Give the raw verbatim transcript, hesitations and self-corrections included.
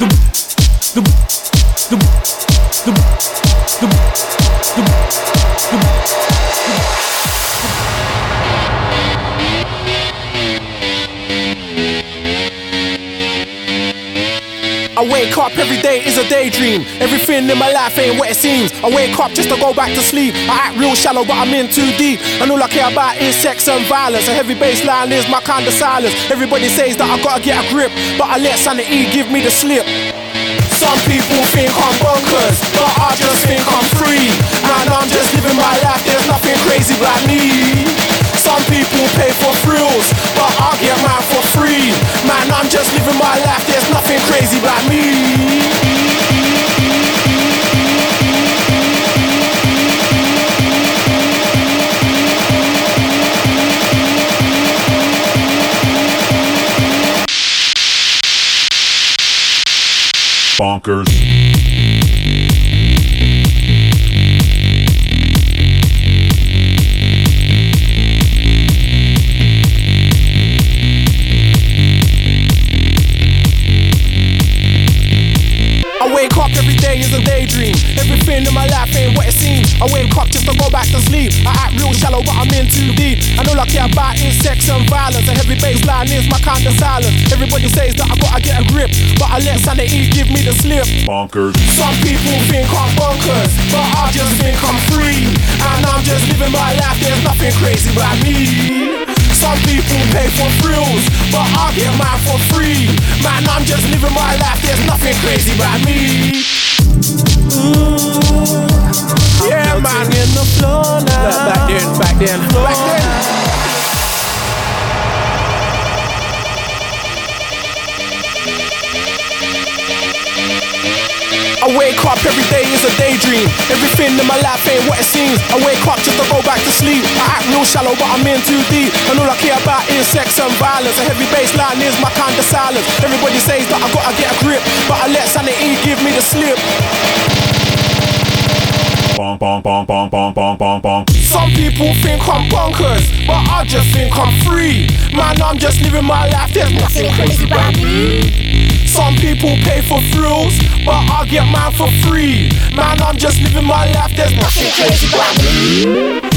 I wake up every day is a daydream. Everything in my life ain't what it seems. I wake up just to go back to sleep. I act real shallow but I'm in too deep. And all I care about is sex and violence. A heavy bass line is my kind of silence. Everybody says that I gotta get a grip, but I let sanity give me the slip. Some people think I'm bonkers, but I just think I'm free. Man, I'm just living my life, there's nothing crazy about me. Some people pay for thrills, but I get mine for free. Man, I'm just living my life, there's nothing crazy about me. Bonkers. I wake up every day is a daydream. Everything in my life ain't what it seems. I wake up just to go back to sleep. I act real shallow but I'm in too deep. And all I care about is sex and violence. A heavy bass line is my kind of silence. Everybody says that I gotta get a grip, but I let sanity give me the slip. Bonkers. Some people think I'm bonkers, but I just think I'm free. And I'm just living my life, there's nothing crazy about me. Some people pay for thrills, but I get mine for free. Man, I'm just living my life, there's nothing crazy about me. Ooh, yeah, man, in the floor now. Look, back then, back then, back then. I wake up every day is a daydream. Everything in my life ain't what it seems. I wake up just to go back to sleep. I act real shallow but I'm in too deep. And all I care about is sex and violence. A heavy bass line is my kind of silence. Everybody says that I gotta get a grip, but I let sanity give me the slip. Bonk, bonk, bonk, bonk, bonk, bonk, bonk, bonk. Some people think I'm bonkers, but I just think I'm free. Man, I'm just living my life, there's nothing crazy about me. Some people pay for thrills, but I get mine for free. Man, I'm just living my life, there's nothing crazy about me.